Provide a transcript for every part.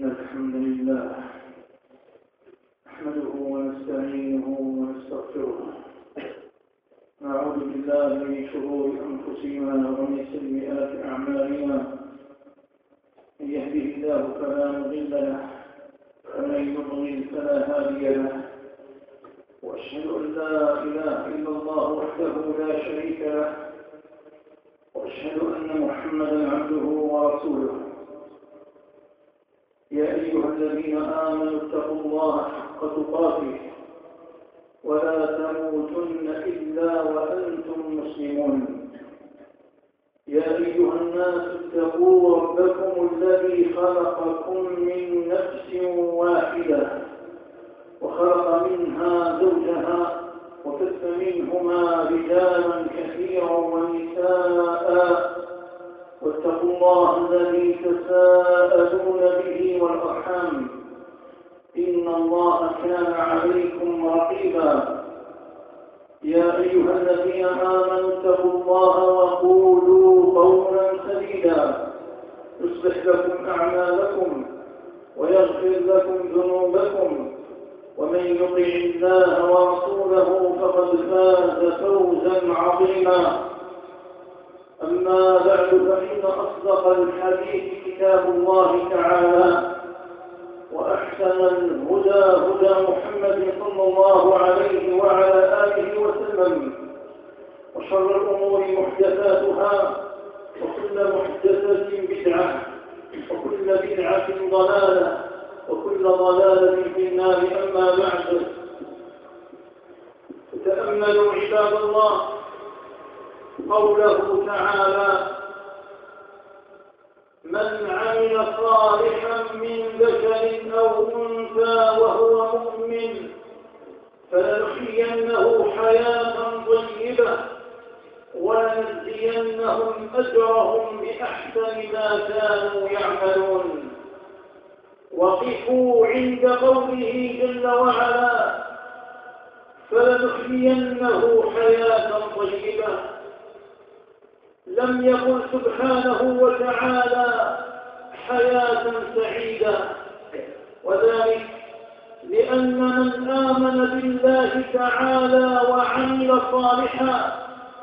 إن الحمد لله نحمده ونستعينه ونستغفره، نعوذ بالله من شرور أنفسنا ومن سيئات أعمالنا، من يهده الله فلا مضل له ومن يضلل فلا هادي له، وأشهد أن لا إله إلا الله وحده لا شريك له، وأشهد أن محمدا عبده ورسوله. يا أيها الذين آمنوا اتقوا الله حق تقاته ولا تموتن إلا وأنتم مسلمون. يا أيها الناس اتقوا ربكم الذي خلقكم من نفس واحدة وخلق منها زوجها وبث منهما رجالا كثيرا ونساء، واتقوا الله الذي تساءلون به والأرحام، إن الله كان عليكم رقيبا. يا أيها الذين آمنوا اتقوا الله وقولوا قولا سديدا يصلح لكم أعمالكم ويغفر لكم ذنوبكم، ومن يطع الله ورسوله فقد فاز فوزا عظيما. أما بعد، فإن أصدق الحديث كتاب الله تعالى، وأحسن الهدى هدى محمد صلى الله عليه وعلى آله وسلم، وشر الأمور محدثاتها، وكل محدثة بدعة، وكل بدعة ضلالة، وكل ضلالة في النار. أما بعد، فتأملوا عباد الله قوله تعالى: من عمل صالحا من ذكر أو أنثى وهو مؤمن فلنحيينه حياة طيبة ولنجزينهم أجرهم بأحسن ما كانوا يعملون. وقفوا عند قوله جل وعلا: فلنحيينه حياة طيبة. لم يقل سبحانه وتعالى حياة سعيدة، وذلك لأن من آمن بالله تعالى وعمل صالحا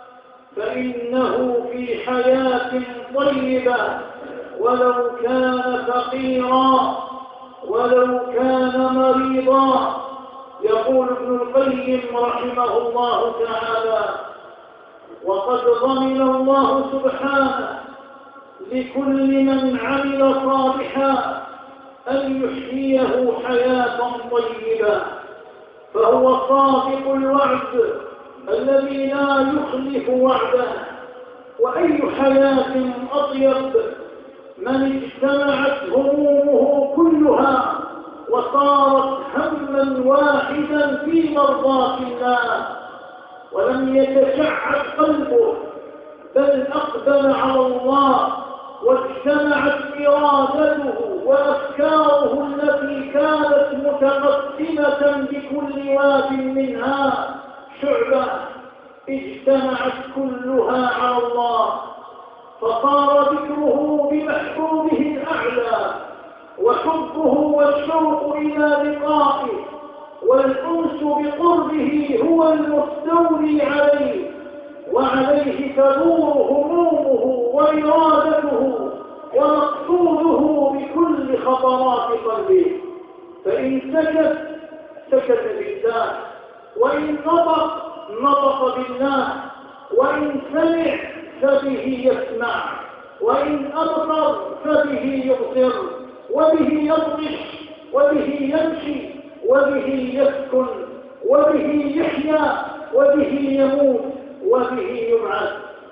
فإنه في حياة طيبة، ولو كان فقيرا ولو كان مريضا. يقول ابن القيم رحمه الله تعالى: وقد ضمن الله سبحانه لكل من عمل صالحا أن يحييه حياة طيبة، فهو صادق الوعد الذي لا يخلف وعده. وأي حياة أطيب من اجتمعت همومه كلها وصارت هما واحدا في مرضاة الله، ولم يتشعب قلبه بل أقبل على الله، واجتمعت إرادته وأفكاره التي كانت متقسمة بكل واد منها شعبة، اجتمعت كلها على الله، فصار ذكره بمحبوبه الأعلى، وحبه والشوق إلى لقائه والأنس بقربه هو المستولي عليه، وعليه تدور همومه وإرادته ومقصوده بكل خطرات قلبه. فإن سكت بالله، وإن نطق بالله، وإن سمع فبه يسمع، وإن أبصر فبه يبصر، وبه يبطش، وبه يمشي، وبه يسكن، وبه يحيا، وبه يموت، وبه يبعث.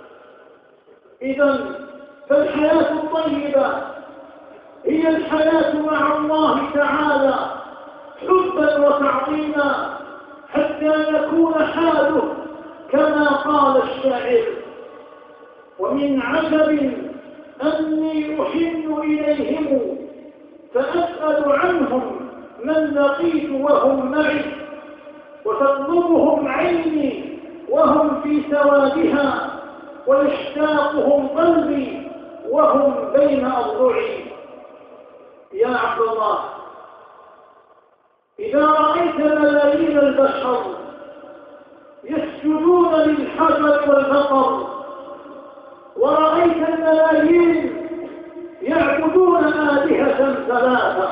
إذن فالحياة الطيبة هي الحياة مع الله تعالى حبا وتعظيما، حتى يكون حاله كما قال الشاعر: ومن عجب أني أحن إليهم فأسأل عنهم من لقيت وهم معي، وتطلبهم عيني وهم في سوادها، ويشتاقهم قلبي وهم بين أضلعي. يا عبد الله، إذا رأيت ملايين البشر يسجدون للحجر والبقر، ورأيت الملايين يعبدون آلهة ثلاثة،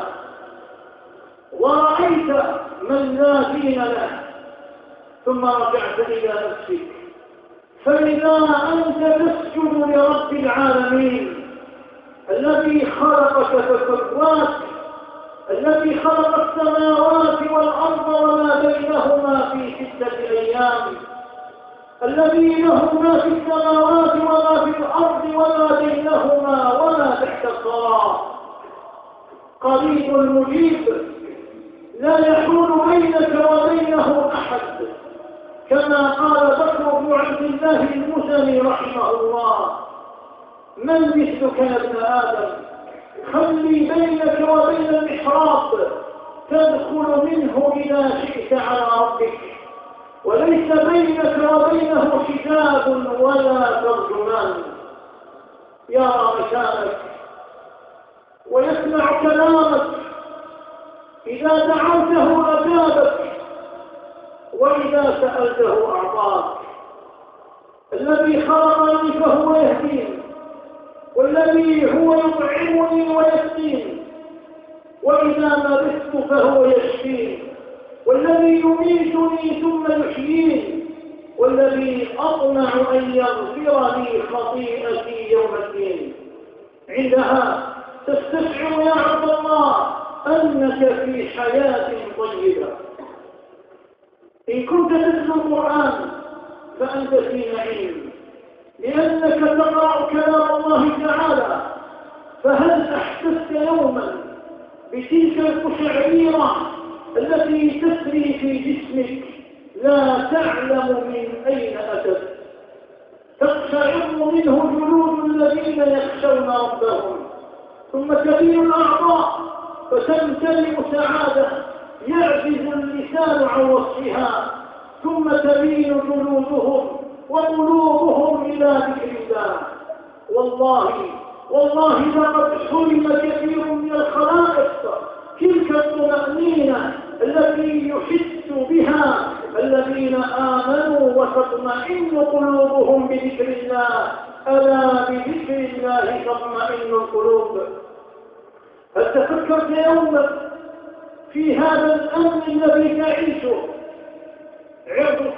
ورأيت من لا دين له، ثم رجعت إلى نفسك، فإذا أنت تسجد لرب العالمين الذي خلقك فسواك، الذي خلق السماوات والأرض وما بينهما في 6 أيام، الذي له ما في السماوات وما في الأرض وما بينهما وما تحت الثرى، قريب مجيب لا يحول بينك وبينه أحد، كما قال بكر بن عبد الله المزني رحمه الله: من مثلك يا ابن آدم؟ خلي بينك وبين المحراب تدخل منه إذا شئت على ربك، وليس بينك وبينه حجاب ولا ترجمان، يرى مكانك ويسمع كلامك، إذا دعوته أجابك وإذا سألته أعطاك، الذي خلقني فهو يهدين، والذي هو يطعمني ويسقين، وإذا مرضت فهو يشفين، والذي يميتني ثم يحيين، والذي أطمع أن يغفر لي خطيئتي يوم الدين. عندها تستشعر يا عبد الله أنك في حياة طيبة. إن كنت تتلو القرآن فأنت في نعيم، لأنك تقرأ كلام الله تعالى، فهل أحسست يوما بتلك القشعريرة التي تسري في جسمك لا تعلم من أين أتت، تقشعر منه جلود الذين يخشون ربهم، ثم تبين الأعضاء فتمتلئ سعادة يعجز اللسان عن وصفها، ثم تبين جلودهم وقلوبهم إلى ذكر الله. والله لقد حرم كثير من الخلائق تلك الطمأنينة التي يحس بها الذين آمنوا وتطمئن قلوبهم بذكر الله، ألا بذكر الله تطمئن القلوب. هل تفكرت يوما في هذا الأمن الذي تعيشه؟ عرضك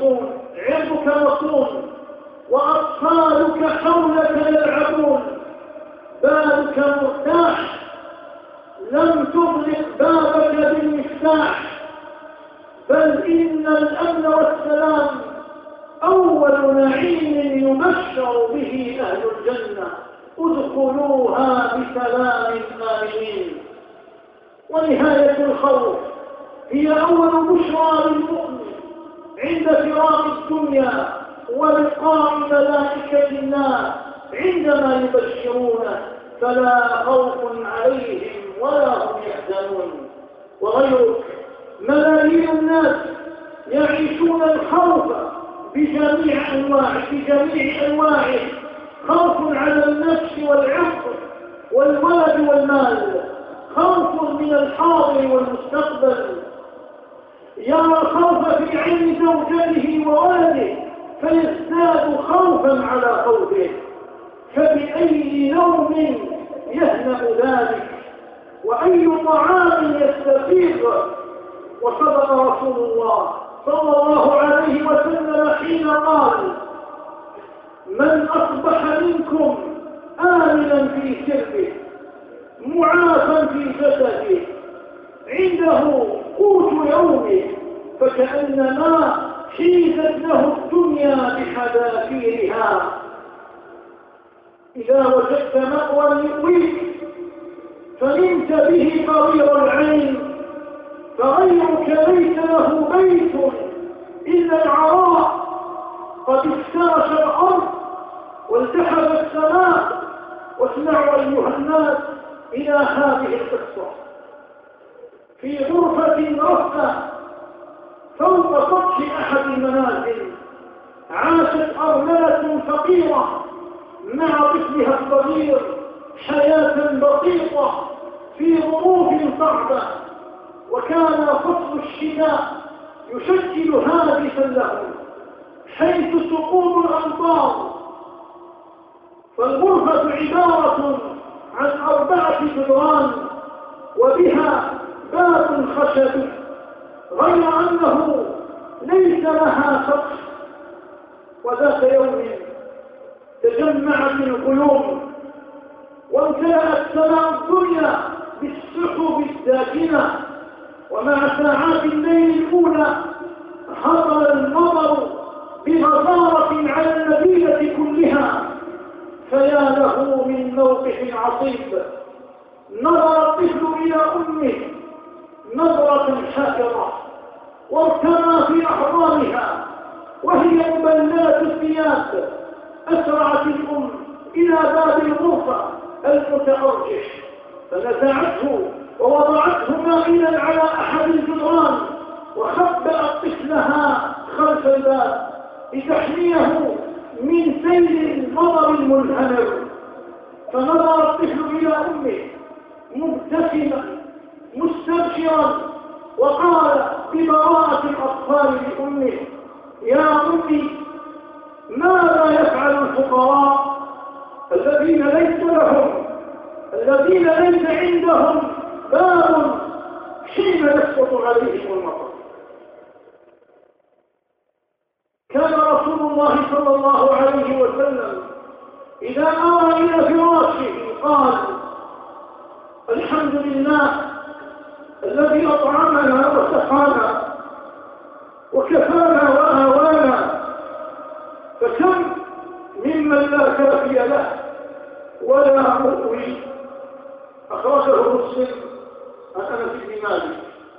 مصون، وأطفالك حولك يلعبون، بالك مرتاح، لم تغلق بابك بالمفتاح، بل إن الأمن والسلام أول نعيم يبشر به أهل الجنة، ادخلوها بسلام آمنين. ونهاية الخوف هي أول بشرى للمؤمن عند فراق الدنيا ولقاء ملائكة الله عندما يبشرونه، فلا خوف عليهم ولا هم يحزنون. وغيرك ملايين الناس يعيشون الخوف بجميع أنواعه، خوف على النفس والعرض والولد والمال، خوف من الحاضر والمستقبل، يرى الخوف في عين زوجته وولده فيزداد خوفا على خوفه، فبأي نوم يهنأ ذلك، وأي طعام يستفيض. وصدق رسول الله صلى الله عليه وسلم حين قال: من أصبح منكم آمنا في سربه معافا في جسده عنده قوت يومه فكأنما حيزت له الدنيا بحذافيرها. إذا وجدت مأوى يؤويك فنمت به قرير العين، فغيرك ليس له بيت إلا العراء، قد افترش الأرض والتحف السماء. واسمعوا أيها الناس إلى هذه القصة. في غرفة رفة فوق سطح أحد المنازل عاشت أرملة فقيرة مع طفلها الصغير حياة بسيطة في ظروف صعبة، وكان فصل الشتاء يشكل هاجسا لهم حيث سقوط الأمطار. فالغرفة عبارة عن 4 جدران وبها باب خشبي، غير أنه ليس لها سقف. وذات يوم تجمعت الغيوم وامتلأت سماء الدنيا بالسحب الساكنة، ومع ساعات الليل الأولى هطل المطر بغزارة على المدينة كلها. فيا له من موقف عصيب. نظر الطفل إلى أمه نظرة حاكرة، وارتمى في أحضانها وهي مبللة الثياب. أسرعت الأم إلى باب الغرفة المتأرجح فنزعته ووضعته مائلا على أحد الجدران، وخبأت طفلها خلف الباب لتحميه من سيل المطر المنهمر. فنظر الطفل إلى أمه مبتسما مستبشرا، وقال ببراءة الأطفال لأمه: يا أمي، ماذا يفعل الفقراء الذين ليس عندهم باب حين يسقط عليهم المطر؟ كان رسول الله صلى الله عليه وسلم إذا آوى إلى فراشه قال: الحمد لله الذي أطعمنا وسقانا وكفانا وآوانا. فكم ممن لا كافي له ولا مؤوي. أخرجه مسلم عن أنس بن مالك.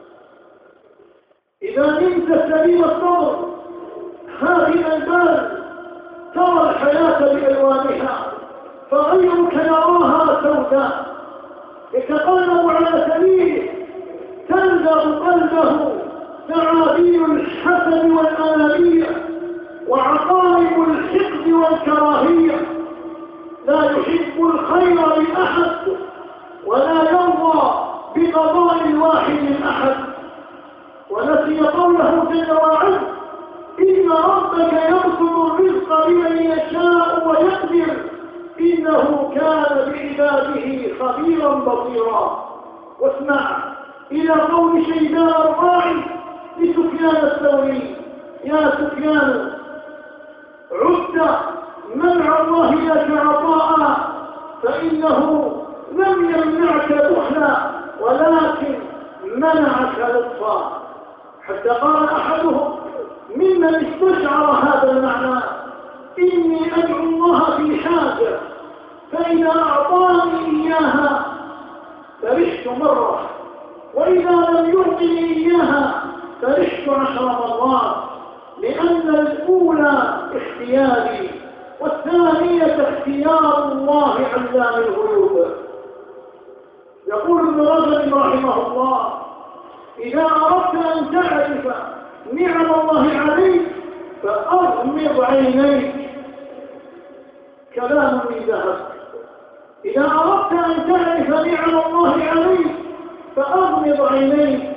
إذا نمت سليم الصبر هذه البال ترى الحياة بألوانها، فغيرك يراها سوداء يتقلب على سبيله، تلزم قلبه ثعابين الحسد والأنانية وعقارب الحقد والكراهية. لا يحب الخير لأحد ولا يرضى بقضاء واحد أحد. ونسي قوله جل وعلا: إن ربك يبسط الرزق لمن يشاء ويقدر إنه كان بعباده خبيرا بصيرا. واسمع إلى قول شيبان الراعي لسفيان الثوري: يا سفيان، عدت منع الله لك عطاء، فإنه لم يمنعك بخلا ولكن منعك لطفا. حتى قال أحدهم ممن استشعر هذا المعنى: إني أدعو الله في حاجة، فإذا أعطاني إياها فرحت مرة، وإذا لم يعطني إياها فرحت 10 مرات، لأن الأولى اختياري والثانية اختيار الله علام الغيوب. يقول ابن رجب رحمه الله: إذا أردت أن تعرف نعم الله عليك فأغمض عينيك. كلام من ذهب. إذا أردت أن تعرف نعم الله عليك فأغمض عينيك.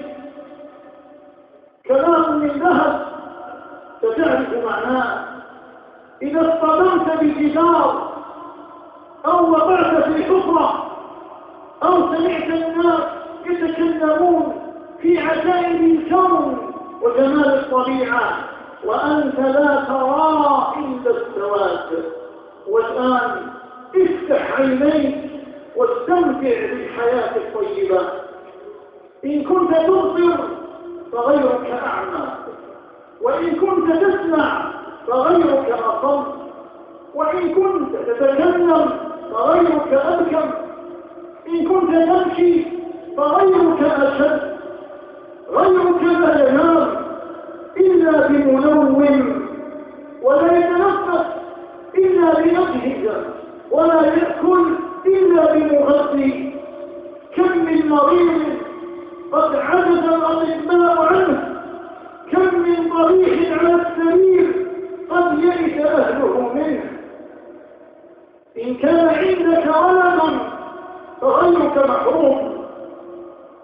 كلام من ذهب ستعرف معناه. إذا اصطدمت بجدار أو وقعت في حفرة أو سمعت الناس يتكلمون في عجائب الكون وجمال الطبيعة وأنت لا ترى إلا السواد، والآن افتح عينيك واستمتع بالحياة الطيبة. إن كنت تبصر فغيرك أعمى، وإن كنت تسمع فغيرك أصم، وإن كنت تتكلم فغيرك أبكم، إن كنت تمشي فغيرك أشد. غيرك لا ينام إلا بمنوم، ولا يتنفس إلا بيجهز، ولا يأكل إلا بمغذي. كم من مريض قد عجز الأطباء عنه، كم من ضريح على السرير قد يئس أهله منه. إن كان عندك ولد فغيرك محروم،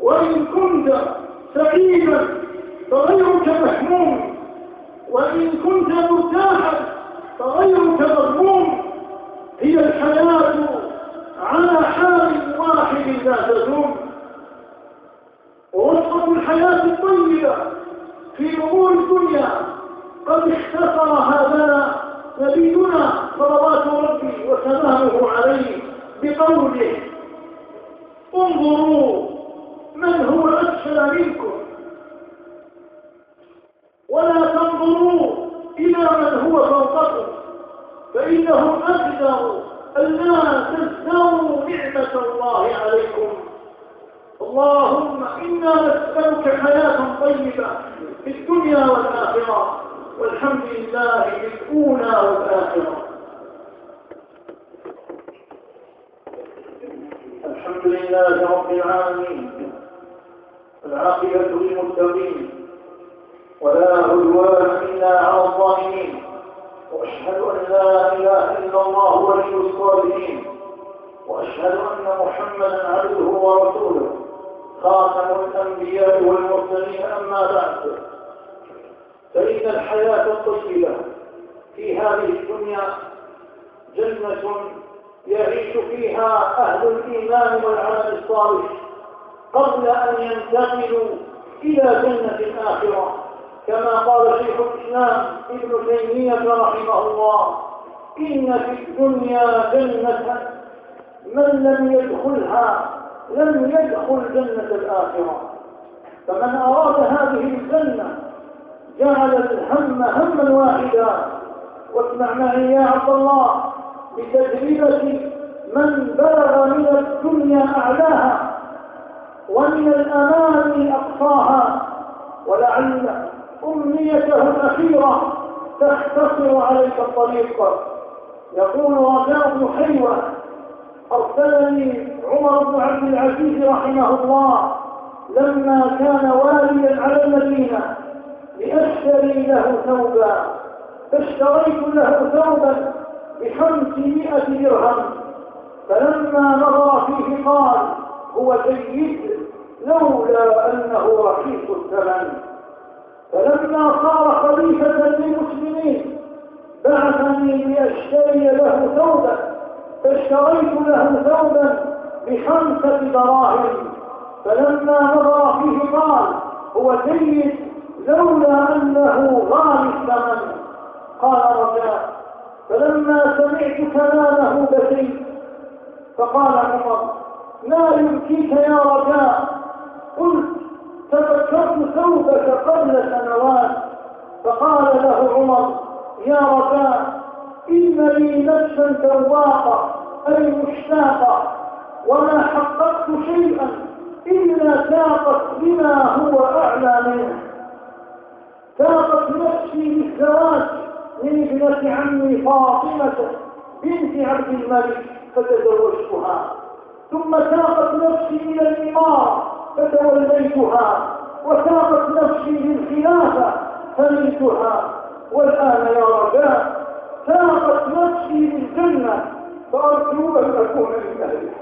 وإن كنت سعيدا فغيرك محموم، وإن كنت مرتاحا فغيرك مغموم. هي الحياة على حال واحد لا تدوم. ووصفة الحياة الطيبة في أمور الدنيا قد اختصرها لنا نبينا صلوات ربي وسلامه عليه بقوله: انظروا من هو أسفل منكم ولا تنظروا إلى من هو فوقكم، فإنه أقدر ألا تزدروا نعمة الله عليكم. اللهم إنا نسألك حياة طيبة في الدنيا والآخرة، والحمد لله في الأولى والآخرة. الحمد لله رب العالمين، العاقبة للمتقين، ولا عدوان إلا على الظالمين، وأشهد أن لا إله إلا الله ولي الصالحين، وأشهد أن محمدا عبده ورسوله خاتم الأنبياء والمرسلين. أما بعد، فإن الحياة الطيبة في هذه الدنيا جنة يعيش فيها أهل الإيمان والعمل الصالح قبل أن ينتقلوا إلى جنة الآخرة، كما قال شيخ الإسلام ابن تيمية رحمه الله: إن في الدنيا جنة من لم يدخلها لم يدخل جنة الآخرة. فمن أراد هذه الجنة جعل الهم هما واحدا. واسمع معي يا عبد الله بتجربة من بلغ من الدنيا أعلاها ومن الأمام أقصاها، ولعل أمنيته الأخيرة تختصر عليك الطريق. يقول رجاء بن حيوة: أرسلني عمر بن عبد العزيز رحمه الله لما كان واليا على المدينة لأشتري له ثوبا، فاشتريت له ثوبا ب500 درهم، فلما نظر فيه قال: هو جيد لولا أنه رخيص الثمن. فلما صار خليفة للمسلمين بعثني لأشتري له ثوبا، فاشتريت له ثوبا ب5 دراهم، فلما نظر فيه قال: هو جيد لولا أنه غالي الثمن. قال رجاء: فلما سمعت كلامه بكيت، فقال عمر: لا يبكيك يا رجاء. قلت: تذكرت ثوبك قبل سنوات. فقال له عمر: يا رجاء، إن لي نفسا تواقة أي مشتاقة، وما حققت شيئا إلا ساقت بما هو أعلى منه. ساقت نفسي بالزواج من ابنة عمي فاطمة بنت عبد الملك فتزوجتها، ثم ساقت نفسي إلى الإمارة فتوليتها، وساقت نفسي للخلافة فنلتها، والآن يا رجاء ساقت نفسي للجنة فأرجو أن أكون من أهلها.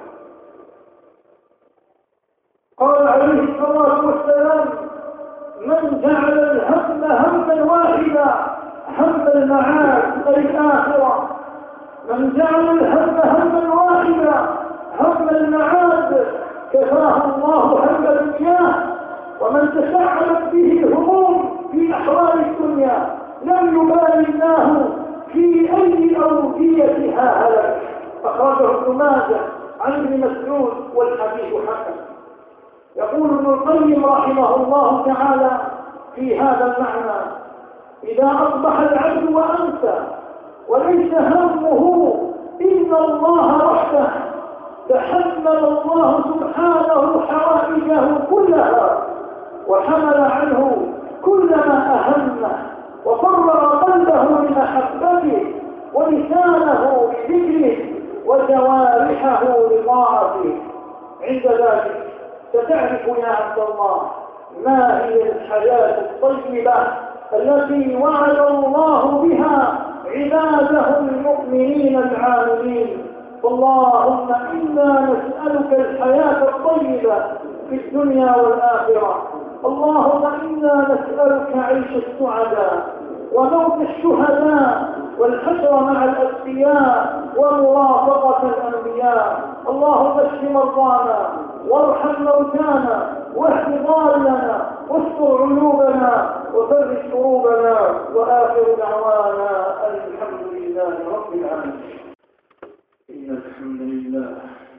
قال عليه الصلاة والسلام: من جعل الهم هما واحدا، هم المعاد أي الآخرة، من جعل الهم هما واحدا هم المعاد كفاه الله هم الدنيا. ومن تشعبت به الهموم في أحوال الدنيا لم يبالي الله في أي أوديتها هلك. أخرجه ابن ماجه عن ابن مسعود والحديث حسن. يقول ابن القيم رحمه الله تعالى في هذا المعنى: إذا أصبح العبد وأنسى وليس همه إلا الله وحده، تحمل الله سبحانه حوائجه كلها وحمل عنه كل ما أهمه، وفرغ قلبه من محبته ولسانه بذكره وجوارحه لطاعته. عند ذلك ستعرف يا عبد الله ما هي الحياة الطيبة التي وعد الله بها عباده المؤمنين العاملين. اللهم إنا نسألك الحياة الطيبة في الدنيا والآخرة. اللهم إنا نسألك عيش السعداء وموت الشهداء والحشر مع الأتقياء ومرافقة الأنبياء. اللهم اشف مرضانا وارحم موتانا واهد ضالنا واستر عيوبنا وفرج كروبنا، وآخر دعوانا الحمد لله رب العالمين. إن الحمد لله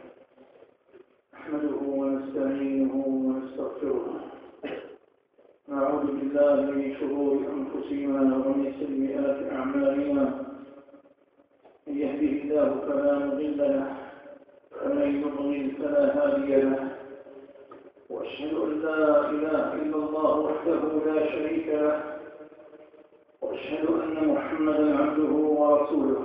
نحمده ونستعينه ونستغفره، نعوذ بالله من شرور أنفسنا ومن سيئات أعمالنا، من يهده الله فلا مضل له ومن يضلل فلا هادي له، وأشهد أن لا إله إلا الله وحده لا شريك له، وأشهد أن محمدا عبده ورسوله.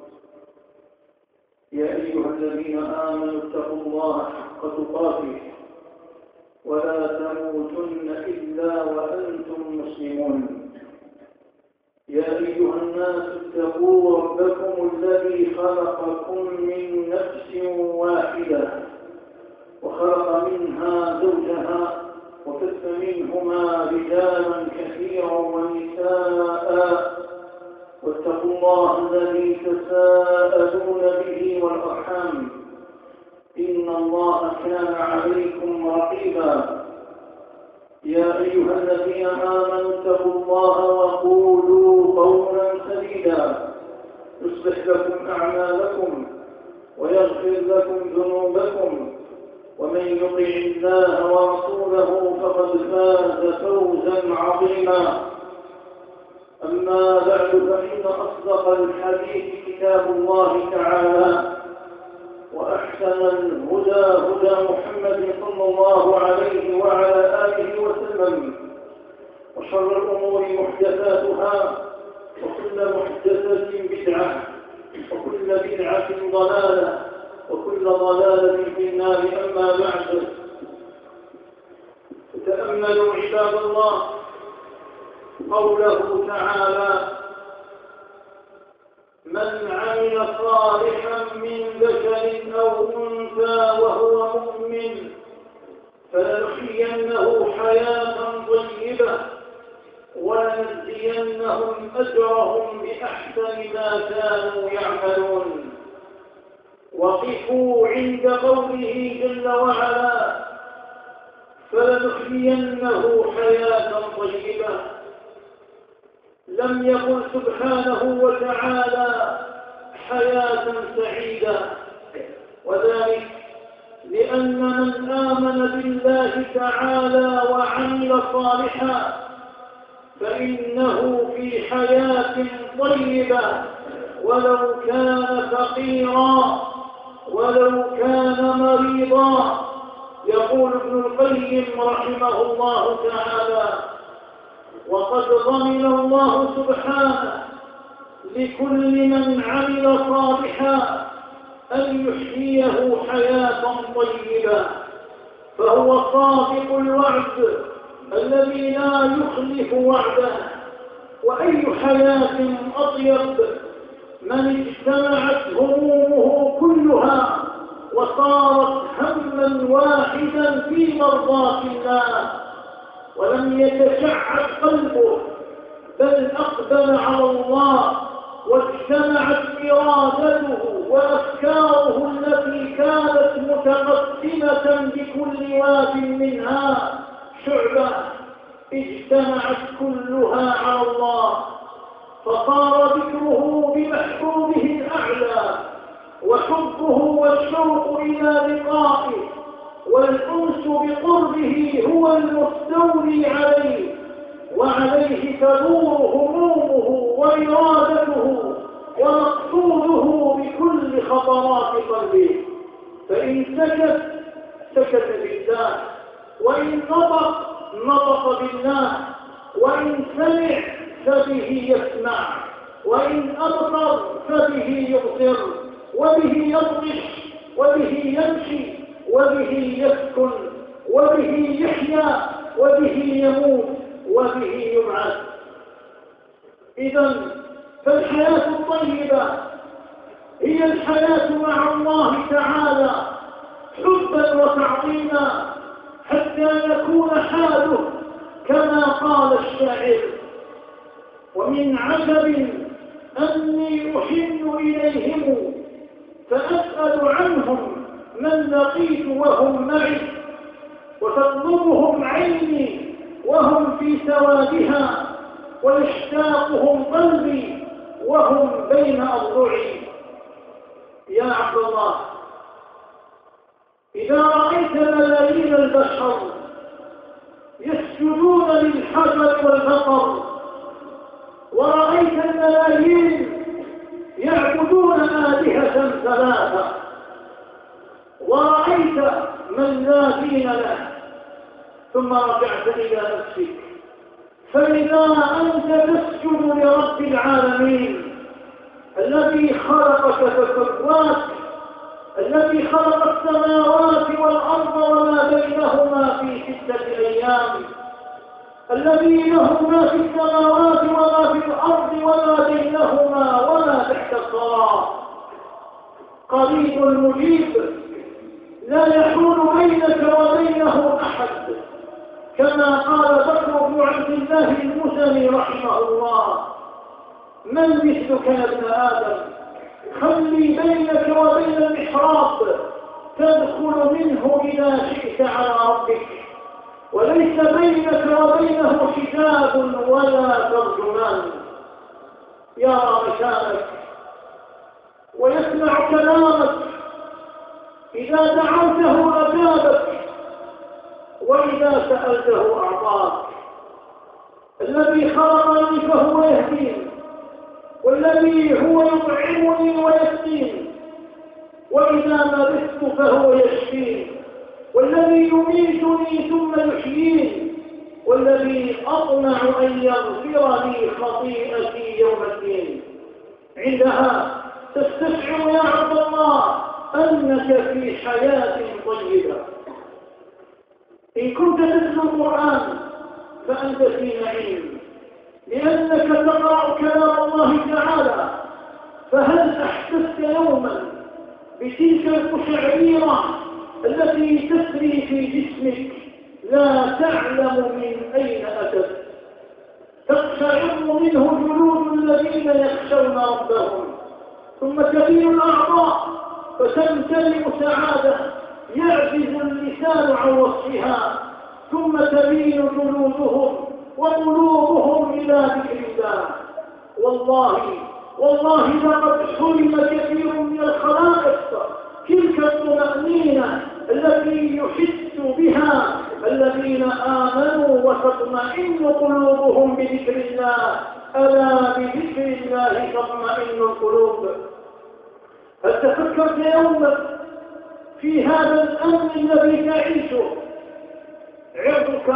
يا أيها الذين آمنوا اتقوا الله حق تقاته ولا تموتن إلا وأنتم مسلمون. يا أيها الناس اتقوا ربكم الذي خلقكم من نفس واحدة وخلق منها زوجها وبث منهما رجالا كثيرا ونساء، واتقوا الله الذي تساءلون به والأرحام إن الله كان عليكم رقيبا. يا أيها الذين آمنوا اتقوا الله وقولوا قولا سديدا يصلح لكم أعمالكم ويغفر لكم ذنوبكم، ومن يطع الله ورسوله فقد فاز فوزا عظيما. أما بعد، فإن أصدق الحديث كتاب الله تعالى، وأحسن الهدى هدى محمد صلى الله عليه وعلى آله وسلم، وشر الأمور محدثاتها، وكل محدثة بدعة، وكل بدعة ضلالة، وكل ضلالة في النار. أما بعد، فتأملوا عباد الله قوله تعالى: من عمل صالحا من ذكر أو أنثى وهو مؤمن فلنحيينه حياة طيبة ولنجزينهم أجرهم بأحسن ما كانوا يعملون. وقفوا عند قوله جل وعلا: فلنحيينه حياة طيبة. لم يقل سبحانه وتعالى حياة سعيدة، وذلك لأن من آمن بالله تعالى وعمل صالحا فإنه في حياة طيبة، ولو كان فقيرا ولو كان مريضا. يقول ابن القيم رحمه الله تعالى: وقد ضمن الله سبحانه لكل من عمل صالحا أن يحييه حياة طيبة، فهو صادق الوعد الذي لا يخلف وعده. وأي حياة أطيب من اجتمعت همومه كلها وصارت هما واحدا في مرضاة الله، ولم يتشعب قلبه بل أقبل على الله، واجتمعت إرادته وأفكاره التي كانت متقسمة بكل واد منها شعبة، اجتمعت كلها على الله، فصار ذكره بمحبوبه الأعلى، وحبه والشوق إلى لقائه والأنس بقربه هو المستولي عليه، وعليه تدور همومه وإرادته ومقصوده بكل خطرات قلبه. فإن سكت بالله، وإن نطق بالله، وإن سمع فبه يسمع، وإن أبصر فبه يبصر، وبه يبطش، وبه يمشي، وبه يسكن، وبه يحيا، وبه يموت، وبه يبعث. إذن فالحياة الطيبة هي الحياة مع الله تعالى حبا وتعظيما حتى يكون حاله كما قال الشاعر: ومن عجب أني أحن إليهم فأسأل عنهم من لقيت وهم معي، وتطلبهم عيني وهم في سوادها، ويشتاقهم قلبي وهم بين أضلعي. يا عبد الله، إذا رأيت ملايين البشر يسجدون للحجر والبقر، ورأيت الملايين يعبدون آلهة ثلاثة، ورأيت من لا دين له، ثم رجعت إلى نفسك، فإذا أنت تسجد لرب العالمين الذي خلقك فسواك، الذي خلق السماوات والأرض وما بينهما في 6 أيام، الذي له ما في السماوات وما في الأرض وما بينهما وما تحت الثرى، قريب مجيب لا يحول بينك وبينه أحد، كما قال بكر بن عبد الله المزني رحمه الله: من مثلك يا ابن آدم؟ خلي بينك وبين المحراب تدخل منه إذا شئت على ربك، وليس بينك وبينه حجاب ولا ترجمان، يرى مكانك ويسمع كلامك، إذا دعوته أجابك وإذا سألته أعطاك، الذي خلقني فهو يهدين، والذي هو يطعمني ويسقين، وإذا مرضت فهو يشفين، والذي يميتني ثم يحيين، والذي أطمع أن يغفر لي خطيئتي يوم الدين. عندها تستشعر يا عبد الله أنك في حياة طيبة. إن كنت تتلو القرآن فأنت في نعيم، لأنك تقرأ كلام الله تعالى، فهل أحسست يوما بتلك القشعريرة التي تسري في جسمك لا تعلم من أين أتت؟ تقشعر منه جلود الذين يخشون ربهم، ثم تبين الأعضاء فتمتلئ سعادة يعجز اللسان عن وصفها، ثم تبين جلودهم وقلوبهم إلى ذكر الله. والله لقد حرم كثير من الخلائق تلك الطمأنينة التي يحس بها الذين آمنوا وتطمئن قلوبهم بذكر الله، ألا بذكر الله تطمئن القلوب. هل تفكرت يوما في هذا الأمن الذي تعيشه؟ عرضك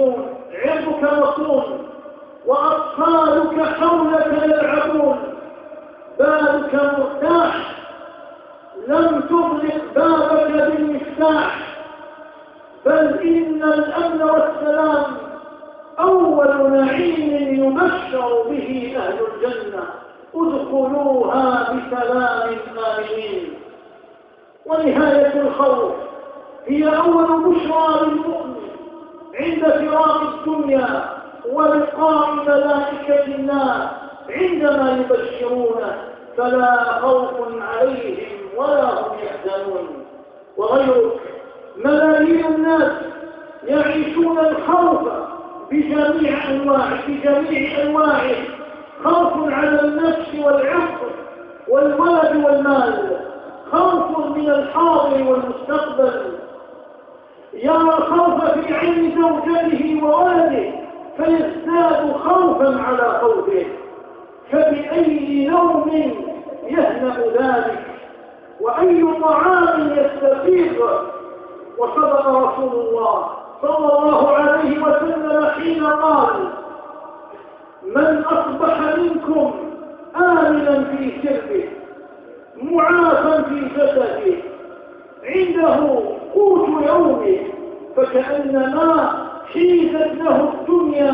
مصون، وأطفالك حولك يلعبون، بالك مرتاح، لم تغلق بابك بالمفتاح، بل إن الأمن والسلام أول نعيم يبشر به أهل الجنة، ادخلوها بسلام آمنين. ونهاية الخوف هي أول بشرى للمؤمن عند فراق الدنيا ولقاء ملائكة الله عندما يبشرونه: فلا خوف عليهم ولا هم يحزنون. وغيرك ملايين الناس يعيشون الخوف بجميع أنواعه، خوف على النفس والعرض والولد والمال، خوف من الحاضر والمستقبل، يرى الخوف في عين زوجته وولده فيزداد خوفا على خوفه، فبأي نوم يهنأ ذلك، وأي طعام يستفيض. وصدق رسول الله صلى الله عليه وسلم حين قال: من أصبح منكم آمنا في سربه معافا في جسده عنده قوت يومه فكأنما حيزت له الدنيا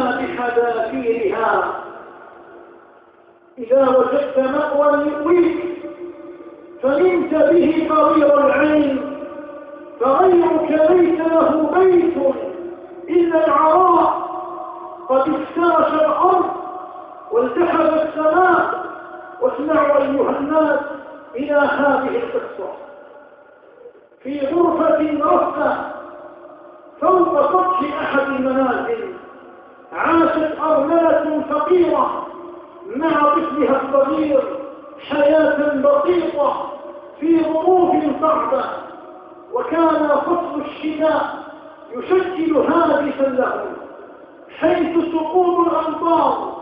بحذافيرها. إذا وجدت مأوى يؤويك فنمت به قرير العين، فغيرك ليس له بيت إلا العراء، قد افترش الأرض والتحف السماء. واسمعوا أيها الناس إلى هذه القصة. في غرفة رفة فوق سطح أحد المنازل عاشت أرملة فقيرة مع طفلها الصغير حياة بسيطة في ظروف صعبة، وكان فصل الشتاء يشكل هاجسا لهم حيث سقوط الأمطار.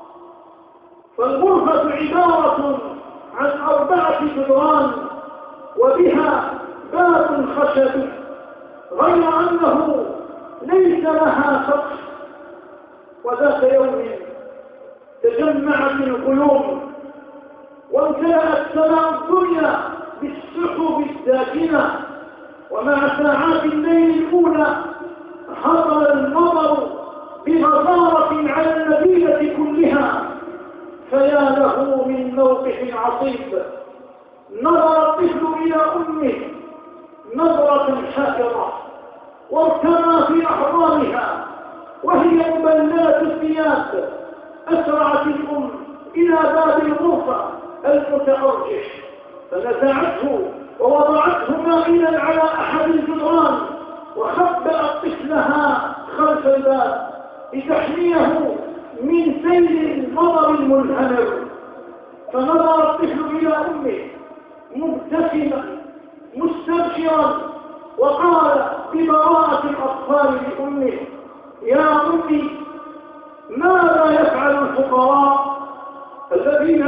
فالغرفة عبارة عن 4 جدران وبها باب خشبي، غير أنه ليس لها سقف. وذات يوم تجمعت الغيوم وامتلأت سماء الدنيا بالسحب الساكنة، ومع ساعات الليل الأولى هطل المطر بغزارة على المدينة كلها. فيا له من موقف عصيب. نظر الطفل إلى أمه نظرة حائرة وارتمى في أحضانها وهي مبللة الثياب. أسرعت الأم إلى باب الغرفة المتأرجح فنزعته ووضعته مائلا على أحد الجدران، وخبأت طفلها خلف الباب لتحميه من سيل المطر المنهمر. فنظر الطفل إلى أمه مبتسما مستبشرا وقال ببراءة الأطفال لأمه: يا أمي، ماذا يفعل الفقراء الذين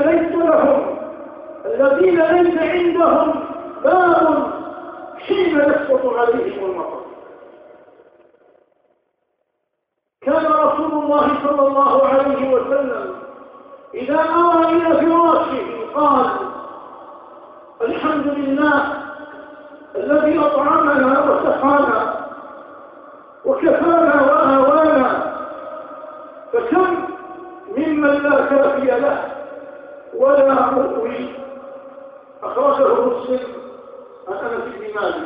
ليس عندهم باب حين يسقط عليهم المطر؟ كان رسول الله صلى الله عليه وسلم إذا أوى إلى فراشه قال: الحمد لله الذي أطعمنا وسقانا وكفانا وآوانا. فكم ممن لا كافي له ولا مؤوي. أخرجه مسلم عن أنس بن مالك.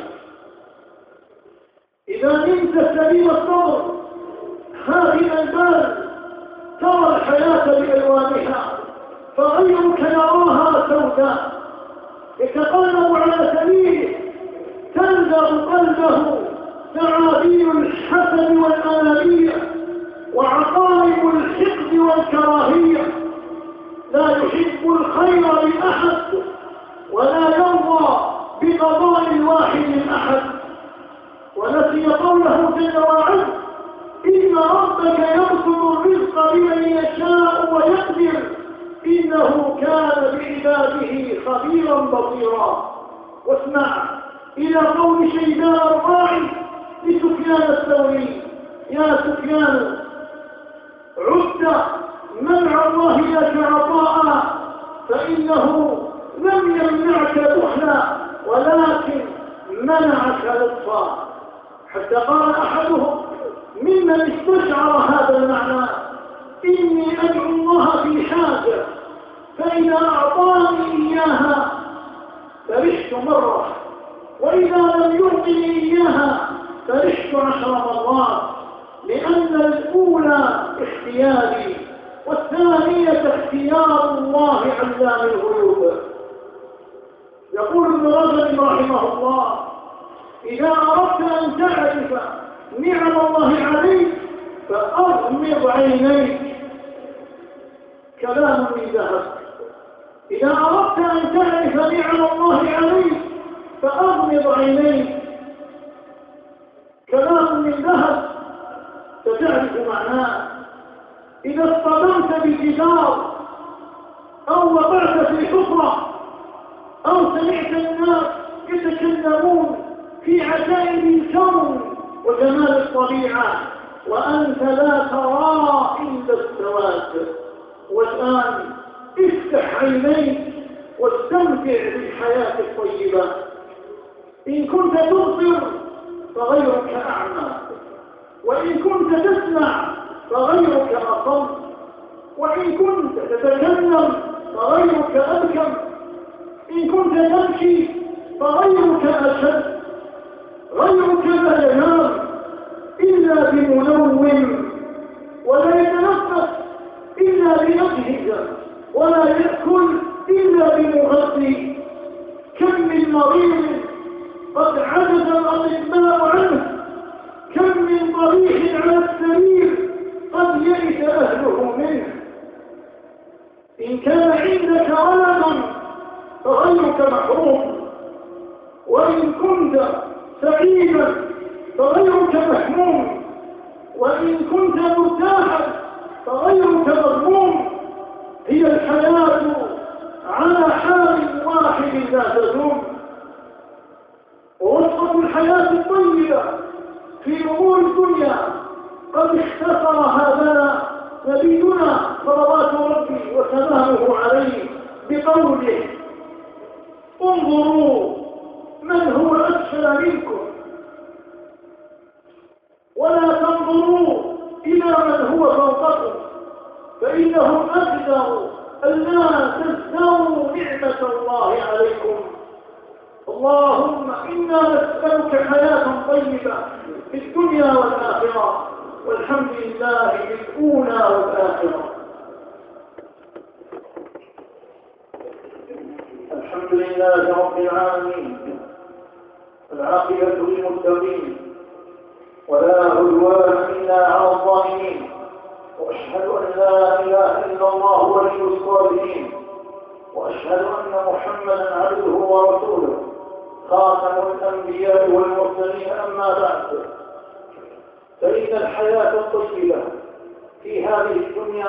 إذا نمت سليم الصبر هذه البال ترى الحياة بألوانها، فغيرك يراها سوداء يتقلب على سبيله تنزغ قلبه ثعابين الحسد والأنانية وعقارب الحقد والكراهية. لا يحب الخير لأحد ولا يرضى بقضاء واحد أحد. ونسي قوله جل وعلا: إن ربك يبسط الرزق لمن يشاء ويقدر إنه كان بعباده خبيرا بصيرا. واسمع إلى قول شيبان الراعي لسفيان الثوري: يا سفيان، عد منع الله لك عطاء فإنه لم يمنعك بخلا ولكن منعك لطفا. حتى قال أحدهم ممن استشعر هذا المعنى: إني أدعو الله في حاجة فإذا أعطاني إياها فرحت مرة، وإذا لم يعطني إياها فرحت 10 مرات، لأن الأولى اختياري والثانية اختيار الله علام الغيوب. يقول ابن رجب رحمه الله: إذا أردت أن تعرف نعم الله عليك فأغمض عينيك. كلام من ذهب. إذا أردت أن تعرف نعم الله عليك فأغمض عينيك. كلام من ذهب ستعرف معناه. إذا اصطدمت بجدار أو وقعت في حفرة أو سمعت الناس يتكلمون في عجائب الكون وجمال الطبيعة وأنت لا ترى إلا السواد، والآن افتح عينيك واستمتع بالحياة الطيبة. إن كنت تبصر فغيرك أعمى، وإن كنت تسمع فغيرك أصم، وإن كنت تتكلم فغيرك أبكم. إن كنت تمشي فغيرك أشد، غيرك لا ينام إلا بمنوم، ولا يتنفس إلا بنفسه، ولا يأكل إلا بمغذي. كم من مريض قد عجز الأطباء عنه، كم من طريق على السرير قد يئس أهله منه. إن كان عندك ولد فغيرك محروم، وإن كنت سعيدا فغيرك محموم، وإن كنت مرتاحا فغيرك مغموم. هي الحياة على حال واحد لا تدوم. ووصفة الحياة الطيبة في أمور الدنيا قد اختصرها لنا نبينا صلوات ربي وسلامه عليه بقوله: انظروا من هو أسفل منكم ولا تنظروا إلى من هو فوقكم، فإنهم أقدروا ألا تزدروا نعمة الله عليكم. اللهم إنا نسألك حياة طيبة في الدنيا والآخرة، والحمد لله في الأولى والآخرة. الحمد لله رب العالمين، العاقبة للمتقين، ولا عدوان إلا على الظالمين، وأشهد أن لا إله إلا الله ولي الصالحين، وأشهد أن محمدا عبده ورسوله خاتم الأنبياء والمرسلين. أما بعد، فإن الحياة الطيبة في هذه الدنيا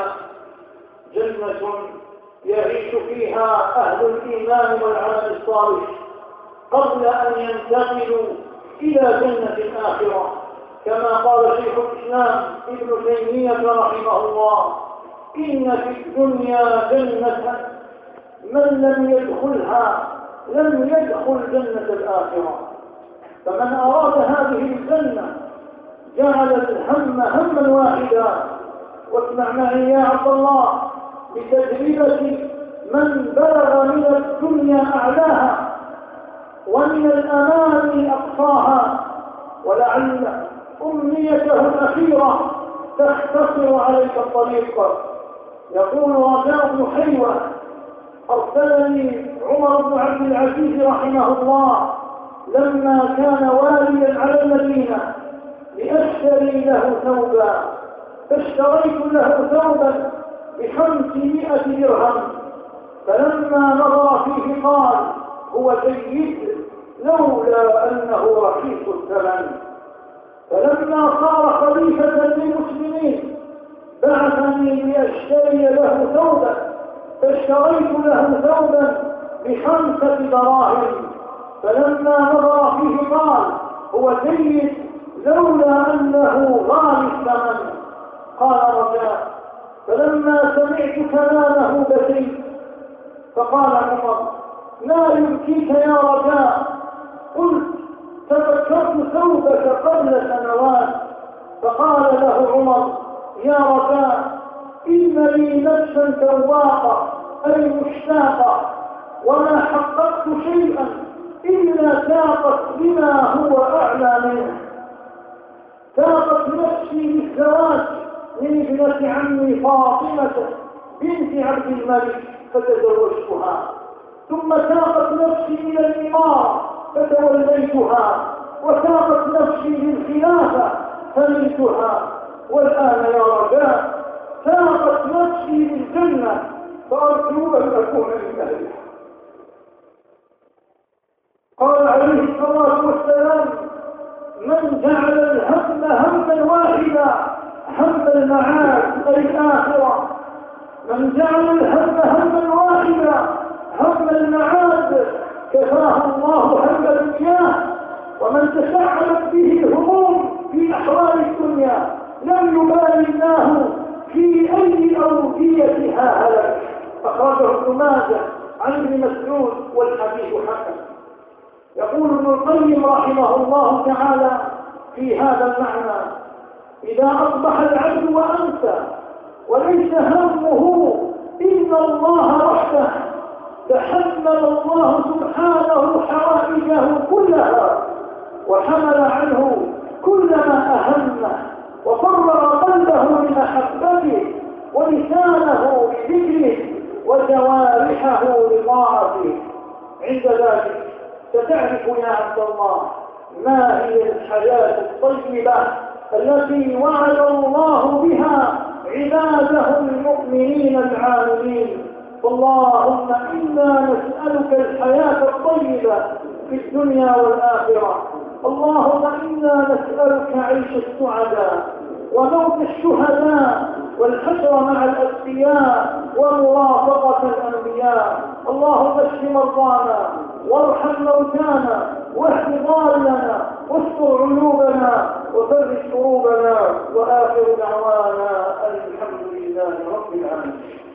جنة يعيش فيها أهل الإيمان والعمل الصالح قبل أن ينتقلوا إلى جنة الآخرة، كما قال شيخ الإسلام ابن تيمية رحمه الله: إن في الدنيا جنة من لم يدخلها لم يدخل جنة الآخرة. فمن أراد هذه الجنة جعل الهم هما واحدا. واسمع معي يا عبد الله بتجربة من بلغ من الدنيا أعلاها ومن الأمان أقصاها، ولعل أمنيته الأخيرة تختصر عليك الطريق. يقول رجاء بن حيوة: أرسلني عمر بن عبد العزيز رحمه الله لما كان واليا على المدينة لأشتري له ثوبا، فاشتريت له ثوبا ب500 درهم، فلما نظر فيه قال: هو جيد لولا أنه رخيص الثمن. فلما صار خليفة للمسلمين بعثني لأشتري له ثوبا، فاشتريت له ثوبا ب5 دراهم، فلما نظر فيه قال: هو جيد لولا أنه غالي الثمن. قال رجاء: فلما سمعت كلامه بكيت، فقال عمر: ما يبكيك يا رجاء؟ قلت: تذكرت ثوبك قبل سنوات. فقال له عمر: يا رجاء، إن لي نفسا ذواقة أي مشتاقة، وما حققت شيئا إلا ساقت بما هو أعلى منه. ساقت نفسي بالزواج من ابنة عمي فاطمة بنت عبد الملك فتزوجتها، ثم ساقت نفسي إلى الإمارة فتوليتها، وساقت نفسي للخلافة فنلتها، والآن يا رجاء ساقت نفسي للجنة فأرجو أن أكون من أهلها. قال عليه الصلاة والسلام: من جعل الهم هما واحدا هم المعاد أي الآخرة، من جعل الهم هما واحدا هم المعاد كفاه الله هم الدنيا. ومن تشعبت به الهموم في أحوال الدنيا لم يبالي الله في أي أوديتها هلك. أخرجه ابن ماجه عن ابن مسعود والحديث حسن. يقول ابن القيم رحمه الله تعالى في هذا المعنى: إذا أصبح العبد وأمسى وليس همه إلا الله وحده تحمل الله سبحانه حوائجه كلها وحمل عنه كل ما أهمه وفرغ قلبه لمحبته ولسانه بذكره وجوارحه لطاعته. عند ذلك ستعرف يا عبد الله ما هي الحياة الطيبة التي وعد الله بها عباده المؤمنين العاملين. اللهم إنا نسألك الحياة الطيبة في الدنيا والآخرة. اللهم إنا نسألك عيش السعداء وموت الشهداء والحشر مع الأتقياء ومرافقة الأنبياء. اللهم اشف مرضانا وارحم موتانا واهد ضالنا واستر عيوبنا وفرج كروبنا. وآخر دعوانا الحمد لله رب العالمين.